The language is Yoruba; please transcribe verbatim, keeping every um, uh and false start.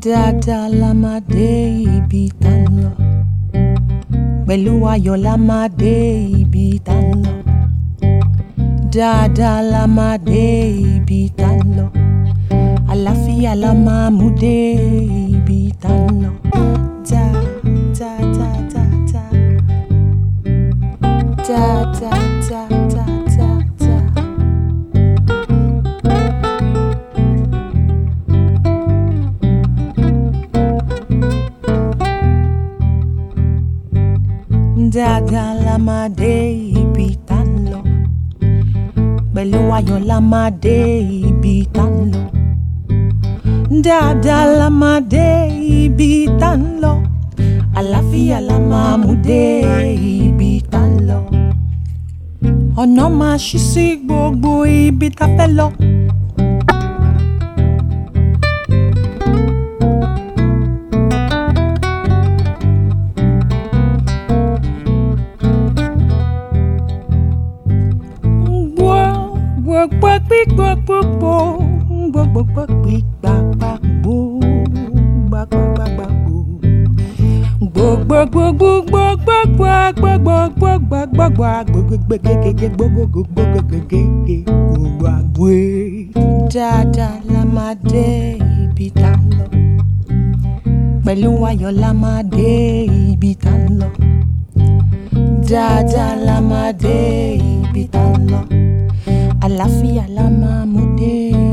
Dáadáa la máa dé ibi tá ń lọ, pẹ̀lú ayọ̀ la máa dé ibi tá ń lọ. Dáadáa la máa dé ibi tá ń lọ, àlàáfíà la máa mú dé ibi tá ń lọ. Dá, dá, dá, dá, dá. Dá, dá, dá, dá, dá, dá. Dáadáa la máa dé ibi tá ń lọ, pẹ̀lú ayọ̀ la máa dé ibi tá ń lọ. Dáadáa la máa dé ibi tá ń lọ, àlàáfíà la máa mú dé ibi tá ń lọ. Ọ̀nà máa ṣí sí gbogbo ibi tá fẹ́ lọ. Dáadáa la máa dé ibi tá ń lọ, pẹ̀lú ayọ̀ la máa dé ibi tá ń lọ. Dáadáa la máa dé ibi tá ń lọ, àlàáfíà la máa mú dé.